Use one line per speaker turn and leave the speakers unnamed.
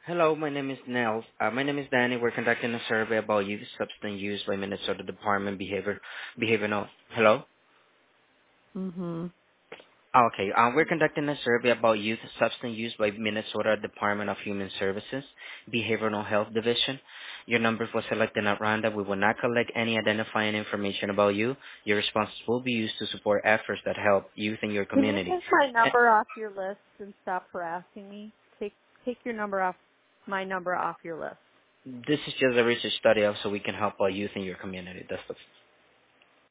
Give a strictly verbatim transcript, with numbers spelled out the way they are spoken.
Hello, my name is Nels. Uh, my name is Danny. We're conducting a survey about youth substance use by Minnesota Department Behavior Behavioral. Hello.
Mm-hmm.
Ah, Okay. Uh, we're conducting a survey about youth substance use by Minnesota Department of Human Services Behavioral Health Division. Your number was selected at random. We will not collect any identifying information about you. Your responses will be used to support efforts that help youth in your
Can you
community.
take my
Eh,
number off your list and stop harassing me? Take take your number off my number off your list.
This is just a research study, so we can help our youth in your community. That's the